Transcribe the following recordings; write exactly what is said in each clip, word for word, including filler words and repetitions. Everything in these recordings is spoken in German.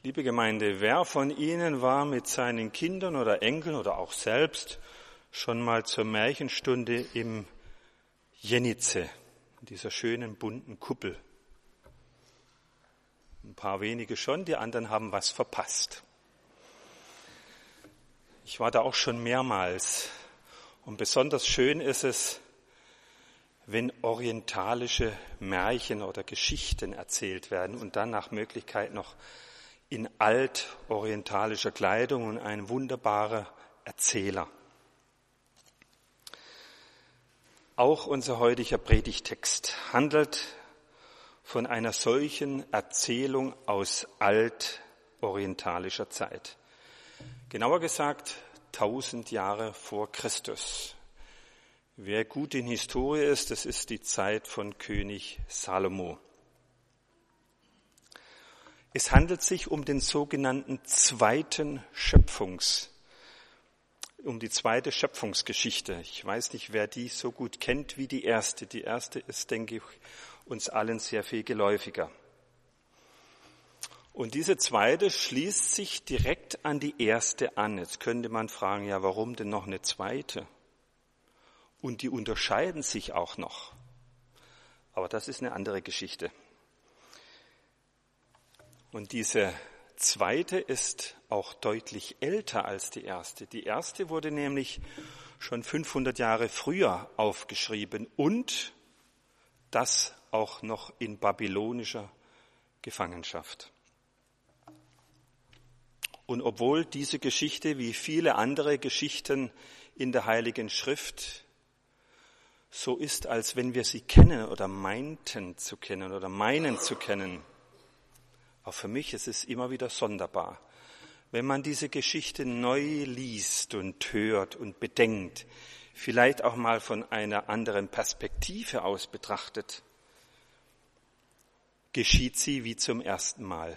Liebe Gemeinde, wer von Ihnen war mit seinen Kindern oder Enkeln oder auch selbst schon mal zur Märchenstunde im Jenice, in dieser schönen bunten Kuppel? Ein paar wenige schon, die anderen haben was verpasst. Ich war da auch schon mehrmals und besonders schön ist es, wenn orientalische Märchen oder Geschichten erzählt werden und dann nach Möglichkeit noch in altorientalischer Kleidung und ein wunderbarer Erzähler. Auch unser heutiger Predigtext handelt von einer solchen Erzählung aus altorientalischer Zeit. Genauer gesagt, tausend Jahre vor Christus. Wer gut in Historie ist, das ist die Zeit von König Salomo. Es handelt sich um den sogenannten zweiten Schöpfungs, um die zweite Schöpfungsgeschichte. Ich weiß nicht, wer die so gut kennt wie die erste. Die erste ist, denke ich, uns allen sehr viel geläufiger. Und diese zweite schließt sich direkt an die erste an. Jetzt könnte man fragen, ja, warum denn noch eine zweite? Und die unterscheiden sich auch noch. Aber das ist eine andere Geschichte. Und diese zweite ist auch deutlich älter als die erste. Die erste wurde nämlich schon fünfhundert Jahre früher aufgeschrieben und das auch noch in babylonischer Gefangenschaft. Und obwohl diese Geschichte wie viele andere Geschichten in der Heiligen Schrift so ist, als wenn wir sie kennen oder meinten zu kennen oder meinen zu kennen, auch für mich ist es immer wieder sonderbar, wenn man diese Geschichte neu liest und hört und bedenkt, vielleicht auch mal von einer anderen Perspektive aus betrachtet, geschieht sie wie zum ersten Mal.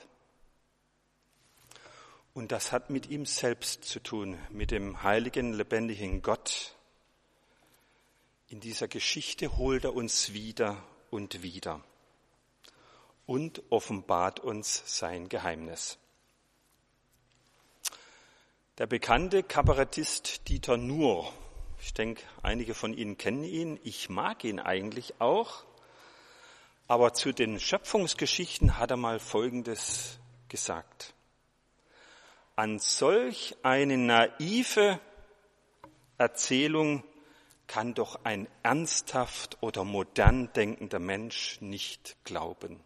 Und das hat mit ihm selbst zu tun, mit dem heiligen, lebendigen Gott. In dieser Geschichte holt er uns wieder und wieder und offenbart uns sein Geheimnis. Der bekannte Kabarettist Dieter Nuhr, ich denke, einige von Ihnen kennen ihn, ich mag ihn eigentlich auch, aber zu den Schöpfungsgeschichten hat er mal Folgendes gesagt. An solch eine naive Erzählung kann doch ein ernsthaft oder modern denkender Mensch nicht glauben.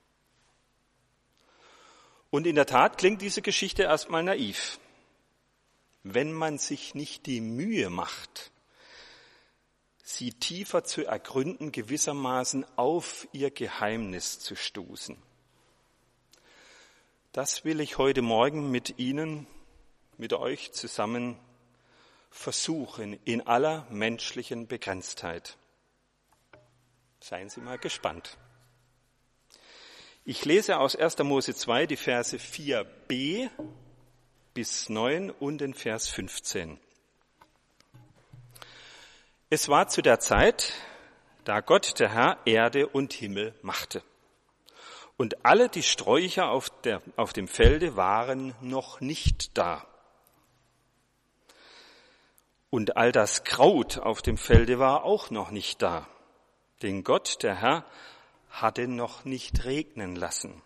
Und in der Tat klingt diese Geschichte erstmal naiv, wenn man sich nicht die Mühe macht, sie tiefer zu ergründen, gewissermaßen auf ihr Geheimnis zu stoßen. Das will ich heute Morgen mit Ihnen, mit euch zusammen versuchen, in aller menschlichen Begrenztheit. Seien Sie mal gespannt. Ich lese aus erster Mose zwei die Verse vier b bis neun und den Vers fünfzehn. Es war zu der Zeit, da Gott, der Herr, Erde und Himmel machte. Und alle die Sträucher auf, der, auf dem Felde waren noch nicht da. Und all das Kraut auf dem Felde war auch noch nicht da. Denn Gott, der Herr, hatte noch nicht regnen lassen.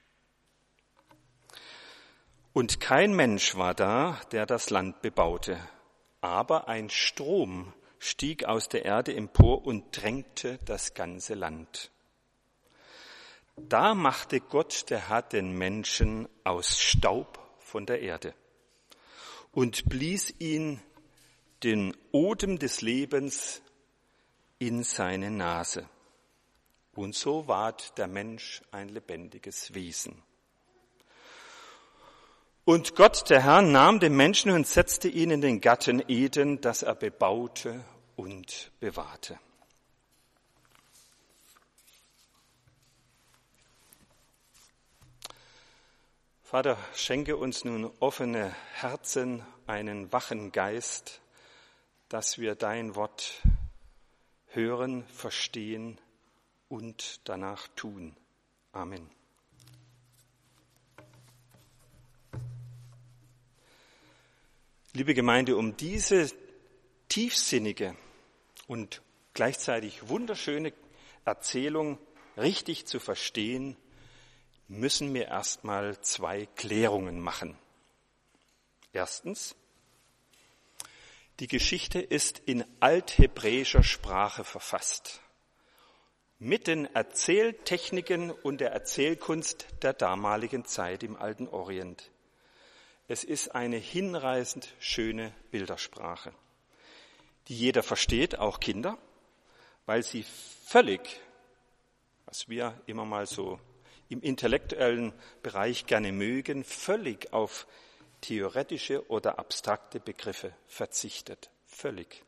Und kein Mensch war da, der das Land bebaute. Aber ein Strom stieg aus der Erde empor und drängte das ganze Land. Da machte Gott, der Herr, den Menschen aus Staub von der Erde und blies ihn den Odem des Lebens in seine Nase. Und so ward der Mensch ein lebendiges Wesen. Und Gott, der Herr, nahm den Menschen und setzte ihn in den Garten Eden, das er bebaute und bewahrte. Vater, schenke uns nun offene Herzen, einen wachen Geist, dass wir dein Wort hören, verstehen und danach tun. Amen. Liebe Gemeinde, um diese tiefsinnige und gleichzeitig wunderschöne Erzählung richtig zu verstehen, müssen wir erstmal zwei Klärungen machen. Erstens, die Geschichte ist in althebräischer Sprache verfasst, mit den Erzähltechniken und der Erzählkunst der damaligen Zeit im Alten Orient. Es ist eine hinreißend schöne Bildersprache, die jeder versteht, auch Kinder, weil sie völlig, was wir immer mal so im intellektuellen Bereich gerne mögen, völlig auf theoretische oder abstrakte Begriffe verzichtet. Völlig.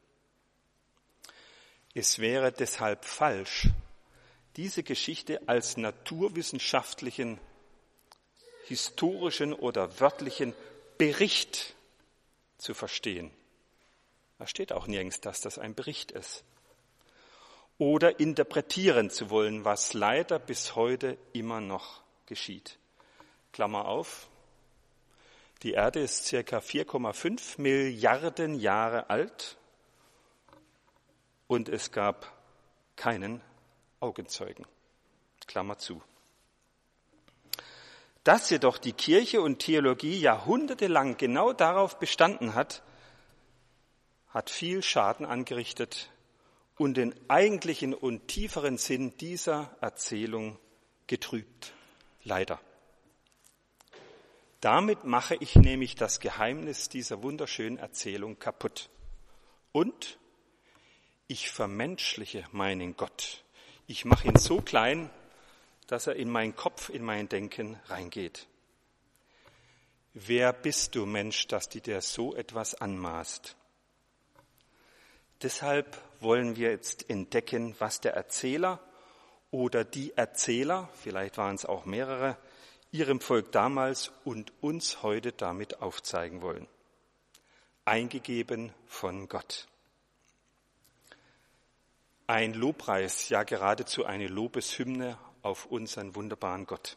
Es wäre deshalb falsch, diese Geschichte als naturwissenschaftlichen, historischen oder wörtlichen Bericht zu verstehen. Da steht auch nirgends, dass das ein Bericht ist. Oder interpretieren zu wollen, was leider bis heute immer noch geschieht. Klammer auf, die Erde ist circa vier Komma fünf Milliarden Jahre alt und es gab keinen Augenzeugen. Klammer zu. Dass jedoch die Kirche und Theologie jahrhundertelang genau darauf bestanden hat, hat viel Schaden angerichtet und den eigentlichen und tieferen Sinn dieser Erzählung getrübt. Leider. Damit mache ich nämlich das Geheimnis dieser wunderschönen Erzählung kaputt. Und ich vermenschliche meinen Gott. Ich mache ihn so klein, dass er in meinen Kopf, in mein Denken reingeht. Wer bist du, Mensch, dass du dir so etwas anmaßt? Deshalb wollen wir jetzt entdecken, was der Erzähler oder die Erzähler, vielleicht waren es auch mehrere, ihrem Volk damals und uns heute damit aufzeigen wollen. Eingegeben von Gott. Ein Lobpreis, ja geradezu eine Lobeshymne auf unseren wunderbaren Gott.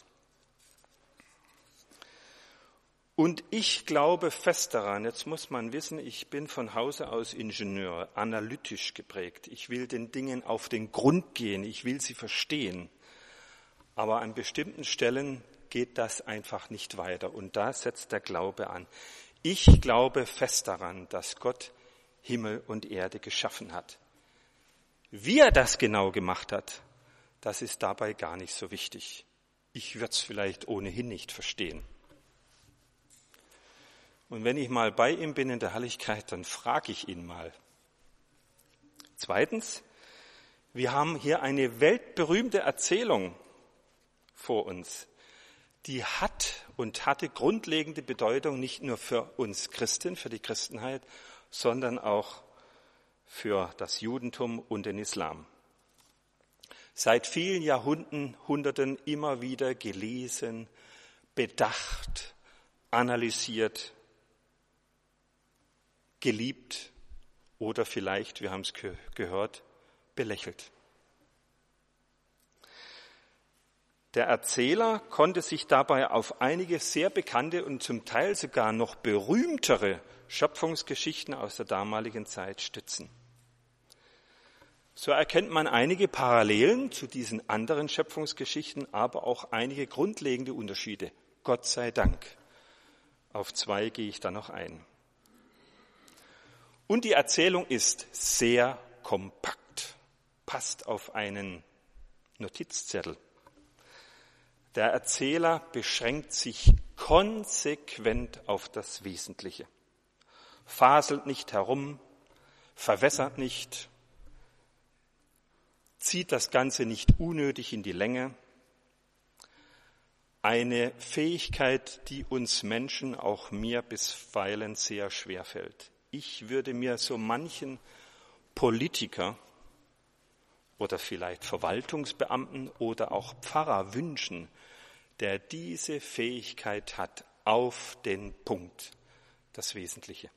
Und ich glaube fest daran, jetzt muss man wissen, ich bin von Hause aus Ingenieur, analytisch geprägt. Ich will den Dingen auf den Grund gehen, ich will sie verstehen. Aber an bestimmten Stellen geht das einfach nicht weiter und da setzt der Glaube an. Ich glaube fest daran, dass Gott Himmel und Erde geschaffen hat. Wie er das genau gemacht hat, das ist dabei gar nicht so wichtig. Ich würde es vielleicht ohnehin nicht verstehen. Und wenn ich mal bei ihm bin in der Herrlichkeit, dann frage ich ihn mal. Zweitens, wir haben hier eine weltberühmte Erzählung vor uns. Die hat und hatte grundlegende Bedeutung nicht nur für uns Christen, für die Christenheit, sondern auch für das Judentum und den Islam. Seit vielen Jahrhunderten immer wieder gelesen, bedacht, analysiert, geliebt oder vielleicht, wir haben es ge- gehört, belächelt. Der Erzähler konnte sich dabei auf einige sehr bekannte und zum Teil sogar noch berühmtere Schöpfungsgeschichten aus der damaligen Zeit stützen. So erkennt man einige Parallelen zu diesen anderen Schöpfungsgeschichten, aber auch einige grundlegende Unterschiede. Gott sei Dank. Auf zwei gehe ich da noch ein. Und die Erzählung ist sehr kompakt, passt auf einen Notizzettel. Der Erzähler beschränkt sich konsequent auf das Wesentliche, faselt nicht herum, verwässert nicht, zieht das Ganze nicht unnötig in die Länge. Eine Fähigkeit, die uns Menschen, auch mir bisweilen sehr schwer fällt. Ich würde mir so manchen Politiker oder vielleicht Verwaltungsbeamten oder auch Pfarrer wünschen, der diese Fähigkeit hat, auf den Punkt, das Wesentliche.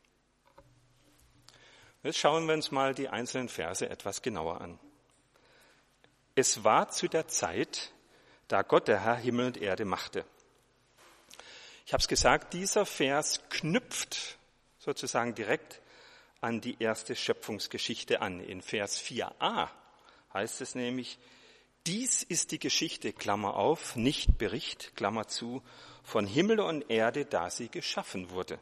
Jetzt schauen wir uns mal die einzelnen Verse etwas genauer an. Es war zu der Zeit, da Gott der Herr Himmel und Erde machte. Ich habe es gesagt, dieser Vers knüpft sozusagen direkt an die erste Schöpfungsgeschichte an. In Vers vier a heißt es nämlich, dies ist die Geschichte, Klammer auf, nicht Bericht, Klammer zu, von Himmel und Erde, da sie geschaffen wurde.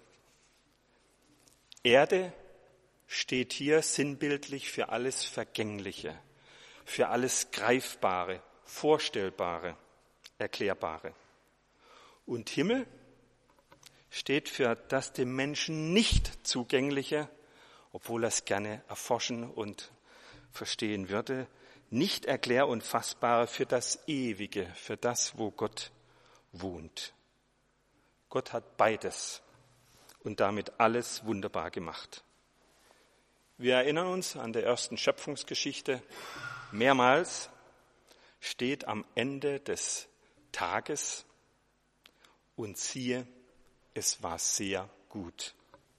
Erde steht hier sinnbildlich für alles Vergängliche, für alles Greifbare, Vorstellbare, Erklärbare. Und Himmel steht für das dem Menschen nicht Zugängliche, obwohl er es gerne erforschen und verstehen würde, nicht erklär- und fassbare, für das Ewige, für das, wo Gott wohnt. Gott hat beides und damit alles wunderbar gemacht. Wir erinnern uns an der ersten Schöpfungsgeschichte. Mehrmals steht am Ende des Tages, und siehe, es war sehr gut.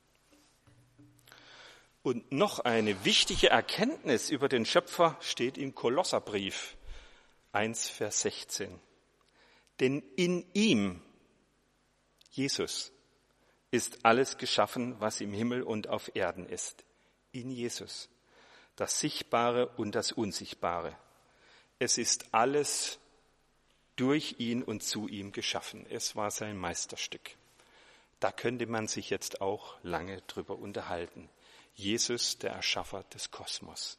Und noch eine wichtige Erkenntnis über den Schöpfer steht im Kolosserbrief eins, Vers sechzehn. Denn in ihm, Jesus, ist alles geschaffen, was im Himmel und auf Erden ist. In Jesus, das Sichtbare und das Unsichtbare. Es ist alles durch ihn und zu ihm geschaffen. Es war sein Meisterstück. Da könnte man sich jetzt auch lange drüber unterhalten. Jesus, der Erschaffer des Kosmos.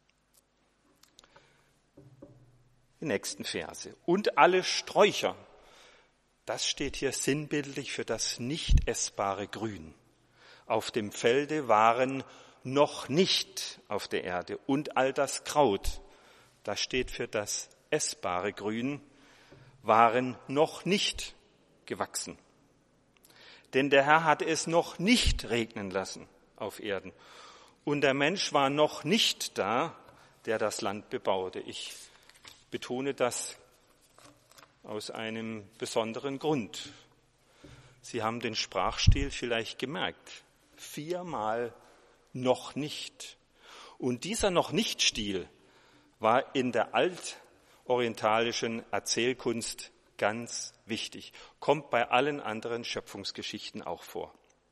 Die nächsten Verse. Und alle Sträucher, das steht hier sinnbildlich für das nicht essbare Grün. Auf dem Felde waren noch nicht auf der Erde. Und all das Kraut, das steht für das essbare Grün, waren noch nicht gewachsen. Denn der Herr hatte es noch nicht regnen lassen auf Erden. Und der Mensch war noch nicht da, der das Land bebaute. Ich betone das aus einem besonderen Grund. Sie haben den Sprachstil vielleicht gemerkt. Viermal noch nicht. Und dieser noch nicht Stil war in der altorientalischen Erzählkunst ganz wichtig. Kommt bei allen anderen Schöpfungsgeschichten auch vor.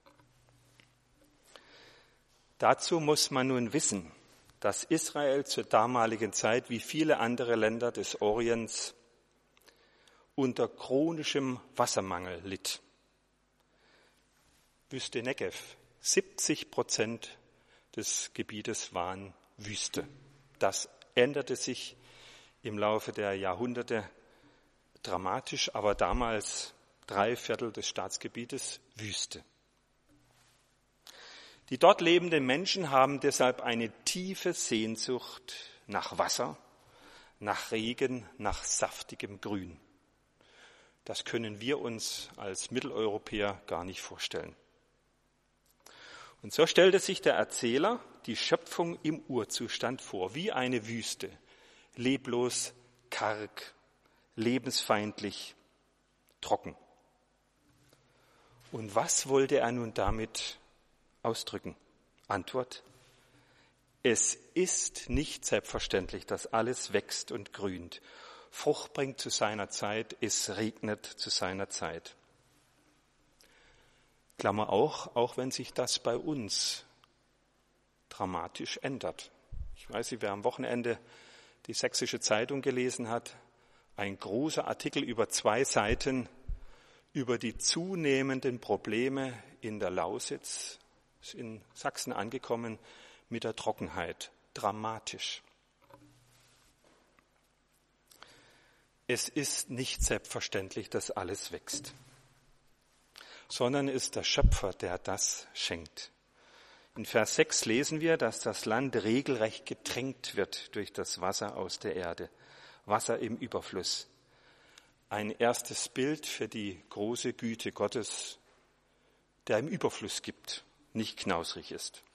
Dazu muss man nun wissen, dass Israel zur damaligen Zeit, wie viele andere Länder des Orients, unter chronischem Wassermangel litt. Wüste Negev, siebzig Prozent des Gebietes waren Wüste. Das änderte sich im Laufe der Jahrhunderte dramatisch, aber damals drei Viertel des Staatsgebietes Wüste. Die dort lebenden Menschen haben deshalb eine tiefe Sehnsucht nach Wasser, nach Regen, nach saftigem Grün. Das können wir uns als Mitteleuropäer gar nicht vorstellen. Und so stellte sich der Erzähler die Schöpfung im Urzustand vor, wie eine Wüste, leblos, karg, lebensfeindlich, trocken. Und was wollte er nun damit ausdrücken? Antwort: Es ist nicht selbstverständlich, dass alles wächst und grünt, Frucht bringt zu seiner Zeit, es regnet zu seiner Zeit. Klammer auch, auch wenn sich das bei uns dramatisch ändert. Ich weiß nicht, wer am Wochenende die Sächsische Zeitung gelesen hat, ein großer Artikel über zwei Seiten über die zunehmenden Probleme in der Lausitz, ist in Sachsen angekommen, mit der Trockenheit. Dramatisch. Es ist nicht selbstverständlich, dass alles wächst, sondern es ist der Schöpfer, der das schenkt. In Vers sechs lesen wir, dass das Land regelrecht getränkt wird durch das Wasser aus der Erde. Wasser im Überfluss. Ein erstes Bild für die große Güte Gottes, der im Überfluss gibt, nicht knausrig ist.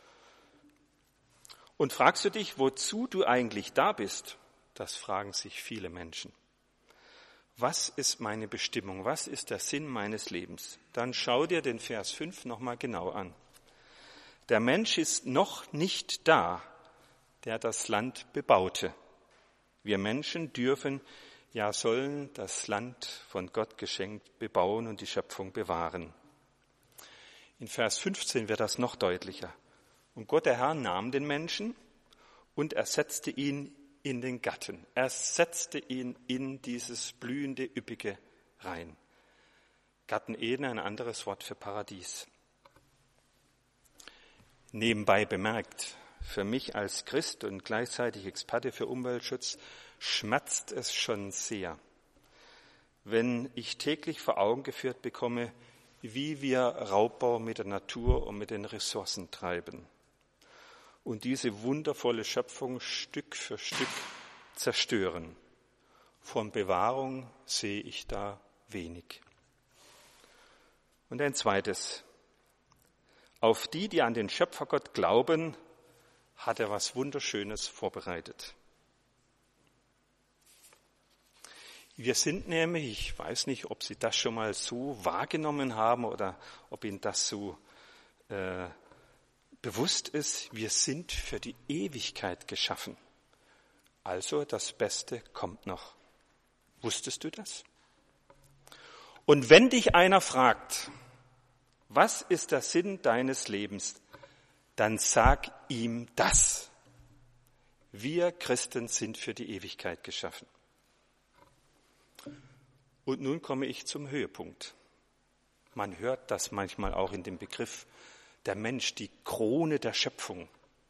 Und fragst du dich, wozu du eigentlich da bist? Das fragen sich viele Menschen. Was ist meine Bestimmung? Was ist der Sinn meines Lebens? Dann schau dir den Vers fünf nochmal genau an. Der Mensch ist noch nicht da, der das Land bebaute. Wir Menschen dürfen, ja sollen das Land von Gott geschenkt bebauen und die Schöpfung bewahren. In Vers fünfzehn wird das noch deutlicher. Und Gott, der Herr, nahm den Menschen und er setzte ihn in den Garten. Er setzte ihn in dieses blühende, üppige rein. Garten Eden, ein anderes Wort für Paradies. Nebenbei bemerkt, für mich als Christ und gleichzeitig Experte für Umweltschutz schmerzt es schon sehr, wenn ich täglich vor Augen geführt bekomme, wie wir Raubbau mit der Natur und mit den Ressourcen treiben und diese wundervolle Schöpfung Stück für Stück zerstören. Von Bewahrung sehe ich da wenig. Und ein zweites. Auf die, die an den Schöpfergott glauben, hat er was Wunderschönes vorbereitet. Wir sind nämlich, ich weiß nicht, ob Sie das schon mal so wahrgenommen haben oder ob Ihnen das so äh, bewusst ist, wir sind für die Ewigkeit geschaffen. Also das Beste kommt noch. Wusstest du das? Und wenn dich einer fragt, was ist der Sinn deines Lebens, dann sag ihm das. Wir Christen sind für die Ewigkeit geschaffen. Und nun komme ich zum Höhepunkt. Man hört das manchmal auch in dem Begriff der Mensch, die Krone der Schöpfung.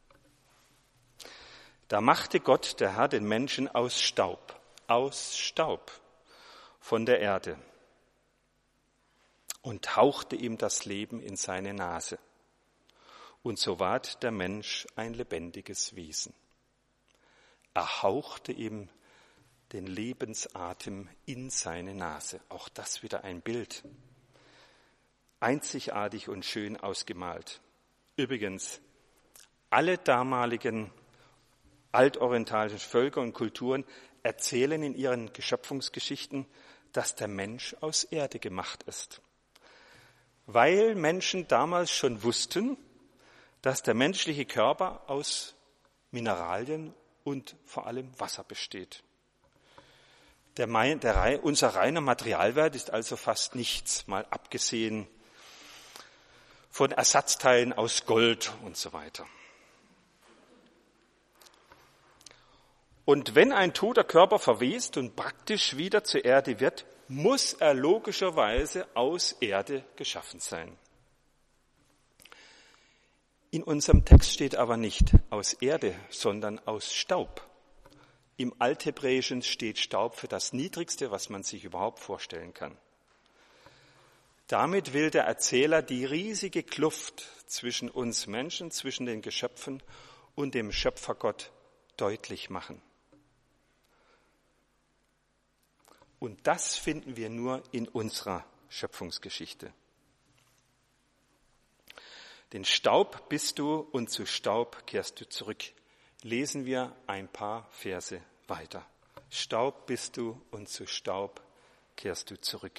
Da machte Gott, der Herr, den Menschen aus Staub, aus Staub von der Erde und hauchte ihm das Leben in seine Nase. Und so ward der Mensch ein lebendiges Wesen. Er hauchte ihm den Lebensatem in seine Nase. Auch das wieder ein Bild. Einzigartig und schön ausgemalt. Übrigens, alle damaligen altorientalischen Völker und Kulturen erzählen in ihren Geschöpfungsgeschichten, dass der Mensch aus Erde gemacht ist. Weil Menschen damals schon wussten, dass der menschliche Körper aus Mineralien und vor allem Wasser besteht. Der, der, unser reiner Materialwert ist also fast nichts, mal abgesehen von Ersatzteilen aus Gold und so weiter. Und wenn ein toter Körper verwest und praktisch wieder zur Erde wird, muss er logischerweise aus Erde geschaffen sein. In unserem Text steht aber nicht aus Erde, sondern aus Staub. Im Althebräischen steht Staub für das Niedrigste, was man sich überhaupt vorstellen kann. Damit will der Erzähler die riesige Kluft zwischen uns Menschen, zwischen den Geschöpfen und dem Schöpfergott deutlich machen. Und das finden wir nur in unserer Schöpfungsgeschichte. Den Staub bist du und zu Staub kehrst du zurück. Lesen wir ein paar Verse weiter. Staub bist du und zu Staub kehrst du zurück.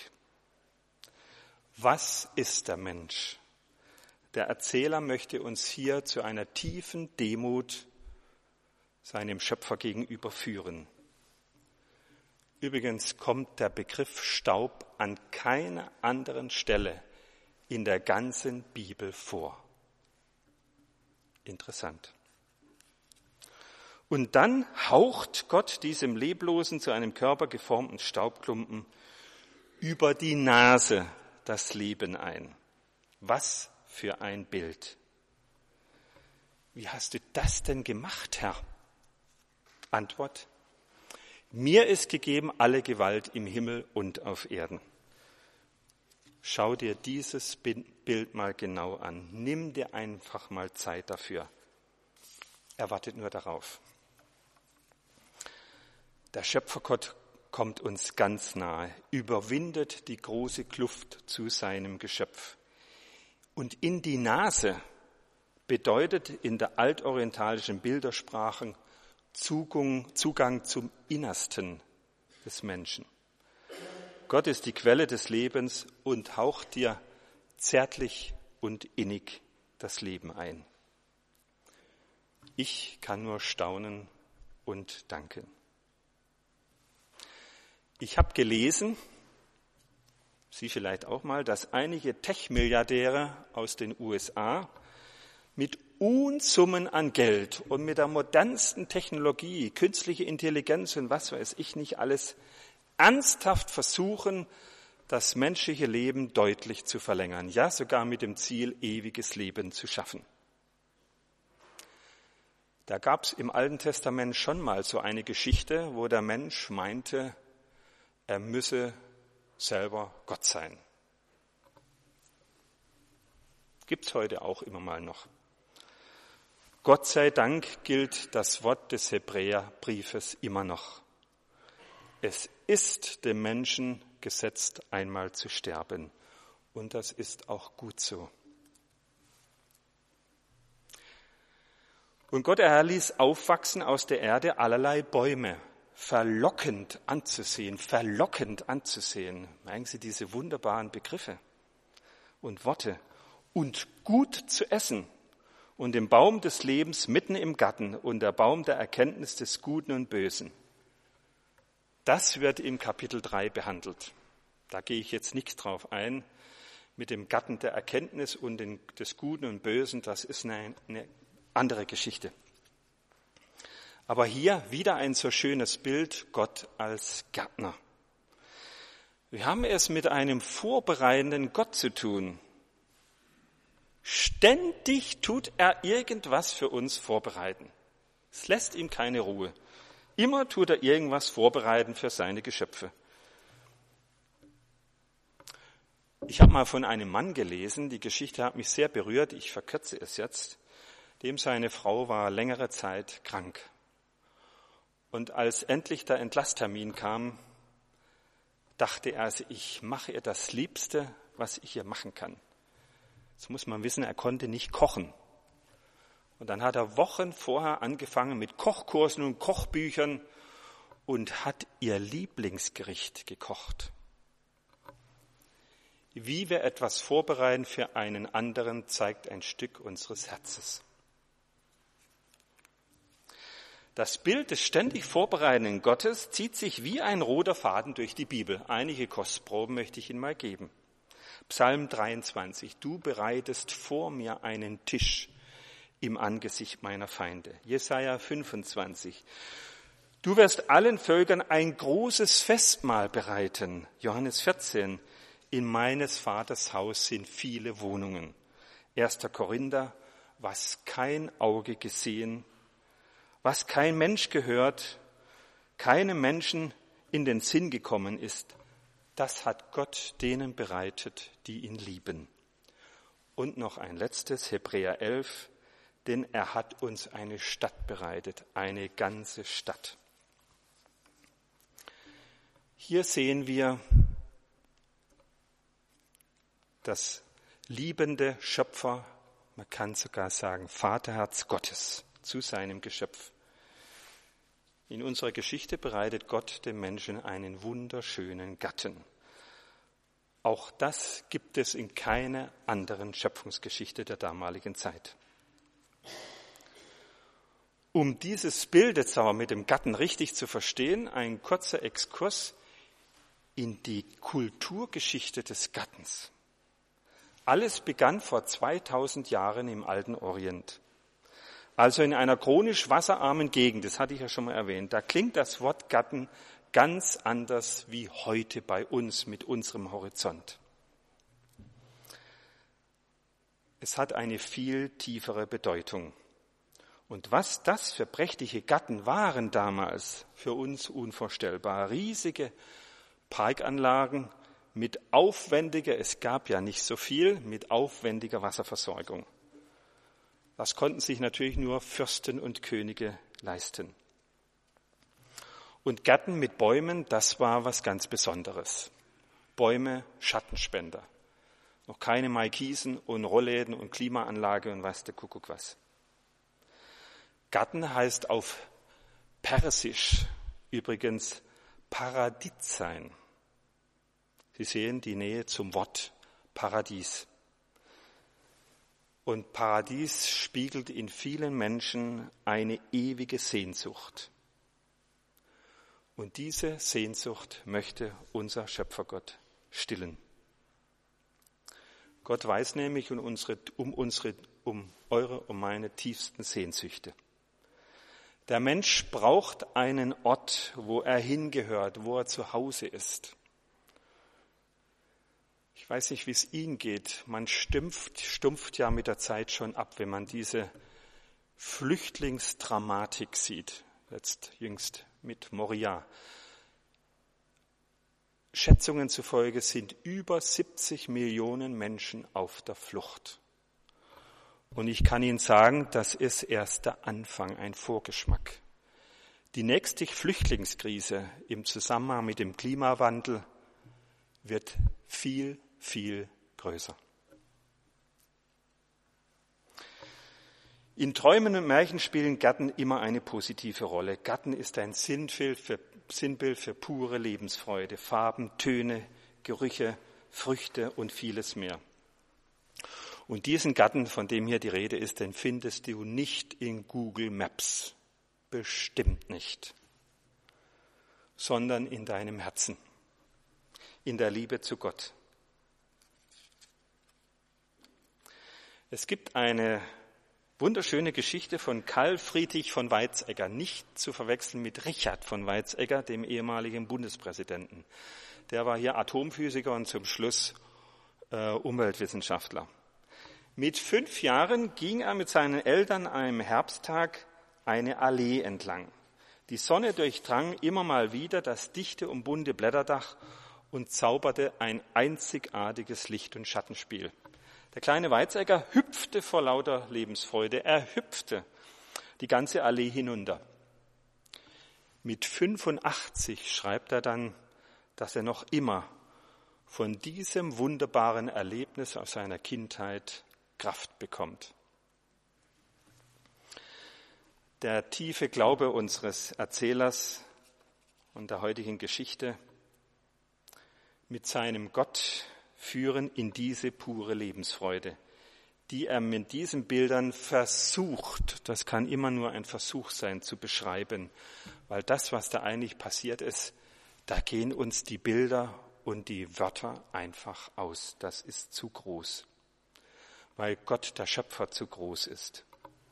Was ist der Mensch? Der Erzähler möchte uns hier zu einer tiefen Demut seinem Schöpfer gegenüber führen. Übrigens kommt der Begriff Staub an keiner anderen Stelle in der ganzen Bibel vor. Interessant. Und dann haucht Gott diesem leblosen, zu einem Körper geformten Staubklumpen über die Nase das Leben ein. Was für ein Bild. Wie hast du das denn gemacht, Herr? Antwort: Mir ist gegeben alle Gewalt im Himmel und auf Erden. Schau dir dieses Bild mal genau an. Nimm dir einfach mal Zeit dafür. Er wartet nur darauf. Der Schöpfergott kommt uns ganz nahe, überwindet die große Kluft zu seinem Geschöpf. Und in die Nase bedeutet in der altorientalischen Bildersprache Zugang, Zugang zum Innersten des Menschen. Gott ist die Quelle des Lebens und haucht dir zärtlich und innig das Leben ein. Ich kann nur staunen und danken. Ich habe gelesen, Sie vielleicht auch mal, dass einige Tech-Milliardäre aus den U S A mit Unsummen an Geld und mit der modernsten Technologie, künstliche Intelligenz und was weiß ich nicht alles, ernsthaft versuchen, das menschliche Leben deutlich zu verlängern, ja sogar mit dem Ziel, ewiges Leben zu schaffen. Da gab es im Alten Testament schon mal so eine Geschichte, wo der Mensch meinte, er müsse selber Gott sein. Gibt es heute auch immer mal noch. Gott sei Dank gilt das Wort des Hebräerbriefes immer noch. Es ist dem Menschen gesetzt, einmal zu sterben. Und das ist auch gut so. Und Gott, er ließ aufwachsen aus der Erde allerlei Bäume, verlockend anzusehen, verlockend anzusehen. Merken Sie diese wunderbaren Begriffe und Worte. Und gut zu essen. Und den Baum des Lebens mitten im Garten und der Baum der Erkenntnis des Guten und Bösen. Das wird im Kapitel drei behandelt. Da gehe ich jetzt nichts drauf ein. Mit dem Garten der Erkenntnis und den, des Guten und Bösen, das ist eine, eine andere Geschichte. Aber hier wieder ein so schönes Bild, Gott als Gärtner. Wir haben es mit einem vorbereitenden Gott zu tun. Ständig tut er irgendwas für uns vorbereiten. Es lässt ihm keine Ruhe. Immer tut er irgendwas vorbereiten für seine Geschöpfe. Ich habe mal von einem Mann gelesen, die Geschichte hat mich sehr berührt, ich verkürze es jetzt, dem seine Frau war längere Zeit krank. Und als endlich der Entlasstermin kam, dachte er, also ich mache ihr das Liebste, was ich ihr machen kann. Jetzt muss man wissen, er konnte nicht kochen. Und dann hat er Wochen vorher angefangen mit Kochkursen und Kochbüchern und hat ihr Lieblingsgericht gekocht. Wie wir etwas vorbereiten für einen anderen, zeigt ein Stück unseres Herzens. Das Bild des ständig vorbereitenden Gottes zieht sich wie ein roter Faden durch die Bibel. Einige Kostproben möchte ich Ihnen mal geben. Psalm dreiundzwanzig, du bereitest vor mir einen Tisch im Angesicht meiner Feinde. Jesaja fünfundzwanzig, du wirst allen Völkern ein großes Festmahl bereiten. Johannes vierzehn, in meines Vaters Haus sind viele Wohnungen. erster Korinther, was kein Auge gesehen, was kein Mensch gehört, keinem Menschen in den Sinn gekommen ist, das hat Gott denen bereitet, die ihn lieben. Und noch ein letztes, Hebräer elf, denn er hat uns eine Stadt bereitet, eine ganze Stadt. Hier sehen wir das liebende Schöpfer, man kann sogar sagen Vaterherz Gottes zu seinem Geschöpf. In unserer Geschichte bereitet Gott dem Menschen einen wunderschönen Garten. Auch das gibt es in keiner anderen Schöpfungsgeschichte der damaligen Zeit. Um dieses Bild jetzt aber mit dem Garten richtig zu verstehen, ein kurzer Exkurs in die Kulturgeschichte des Gartens. Alles begann vor zweitausend Jahren im alten Orient. Also in einer chronisch wasserarmen Gegend, das hatte ich ja schon mal erwähnt, da klingt das Wort Garten ganz anders wie heute bei uns mit unserem Horizont. Es hat eine viel tiefere Bedeutung. Und was das für prächtige Gärten waren damals, für uns unvorstellbar. Riesige Parkanlagen mit aufwendiger, es gab ja nicht so viel, mit aufwendiger Wasserversorgung. Das konnten sich natürlich nur Fürsten und Könige leisten. Und Gärten mit Bäumen, das war was ganz Besonderes. Bäume, Schattenspender. Noch keine Markisen und Rollläden und Klimaanlage und was der Kuckuck was. Garten heißt auf Persisch übrigens Paradisein. Sie sehen die Nähe zum Wort Paradies. Und Paradies spiegelt in vielen Menschen eine ewige Sehnsucht. Und diese Sehnsucht möchte unser Schöpfergott stillen. Gott weiß nämlich um unsere, um unsere, um eure, um meine tiefsten Sehnsüchte. Der Mensch braucht einen Ort, wo er hingehört, wo er zu Hause ist. Ich weiß nicht, wie es Ihnen geht. Man stumpft, stumpft ja mit der Zeit schon ab, wenn man diese Flüchtlingsdramatik sieht. Jetzt jüngst mit Moria. Schätzungen zufolge sind über siebzig Millionen Menschen auf der Flucht. Und ich kann Ihnen sagen, das ist erst der Anfang, ein Vorgeschmack. Die nächste Flüchtlingskrise im Zusammenhang mit dem Klimawandel wird viel, viel größer. In Träumen und Märchen spielen Gärten immer eine positive Rolle. Gärten ist ein Sinnbild für, Sinnbild für pure Lebensfreude, Farben, Töne, Gerüche, Früchte und vieles mehr. Und diesen Garten, von dem hier die Rede ist, den findest du nicht in Google Maps, bestimmt nicht, sondern in deinem Herzen, in der Liebe zu Gott. Es gibt eine wunderschöne Geschichte von Karl Friedrich von Weizsäcker, nicht zu verwechseln mit Richard von Weizsäcker, dem ehemaligen Bundespräsidenten. Der war hier Atomphysiker und zum Schluss äh, Umweltwissenschaftler. Mit fünf Jahren ging er mit seinen Eltern an einem Herbsttag eine Allee entlang. Die Sonne durchdrang immer mal wieder das dichte und bunte Blätterdach und zauberte ein einzigartiges Licht- und Schattenspiel. Der kleine Weizsäcker hüpfte vor lauter Lebensfreude. Er hüpfte die ganze Allee hinunter. Mit fünfundachtzig schreibt er dann, dass er noch immer von diesem wunderbaren Erlebnis aus seiner Kindheit Kraft bekommt. Der tiefe Glaube unseres Erzählers und der heutigen Geschichte mit seinem Gott führen in diese pure Lebensfreude, die er mit diesen Bildern versucht, das kann immer nur ein Versuch sein, zu beschreiben, weil das, was da eigentlich passiert ist, da gehen uns die Bilder und die Wörter einfach aus. Das ist zu groß, weil Gott, der Schöpfer, zu groß ist.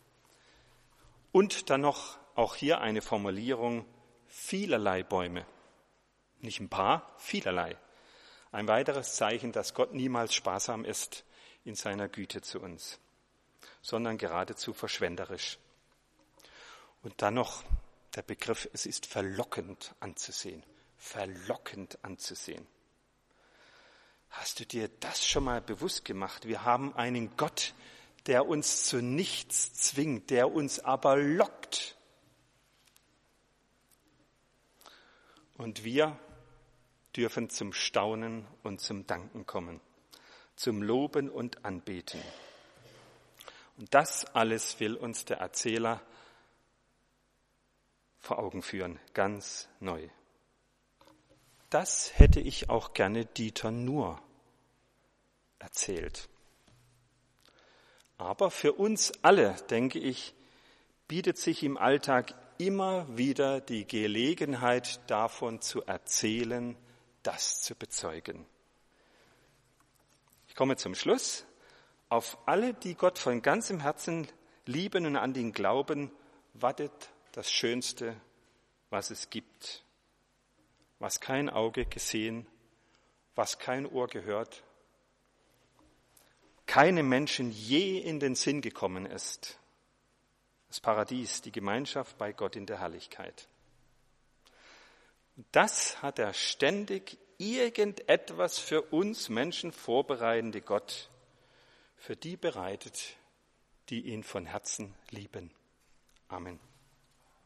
Und dann noch auch hier eine Formulierung, vielerlei Bäume. Nicht ein paar, vielerlei. Ein weiteres Zeichen, dass Gott niemals sparsam ist in seiner Güte zu uns, sondern geradezu verschwenderisch. Und dann noch der Begriff, es ist verlockend anzusehen. Verlockend anzusehen. Hast du dir das schon mal bewusst gemacht? Wir haben einen Gott, der uns zu nichts zwingt, der uns aber lockt. Und wir dürfen zum Staunen und zum Danken kommen, zum Loben und Anbeten. Und das alles will uns der Erzähler vor Augen führen, ganz neu. Das hätte ich auch gerne Dieter Nuhr erzählt. Aber für uns alle, denke ich, bietet sich im Alltag immer wieder die Gelegenheit, davon zu erzählen, das zu bezeugen. Ich komme zum Schluss. Auf alle, die Gott von ganzem Herzen lieben und an ihn glauben, wartet das Schönste, was es gibt. Was kein Auge gesehen, was kein Ohr gehört, keinem Menschen je in den Sinn gekommen ist. Das Paradies, die Gemeinschaft bei Gott in der Herrlichkeit. Das hat der ständig irgendetwas für uns Menschen vorbereitende Gott für die bereitet, die ihn von Herzen lieben. Amen.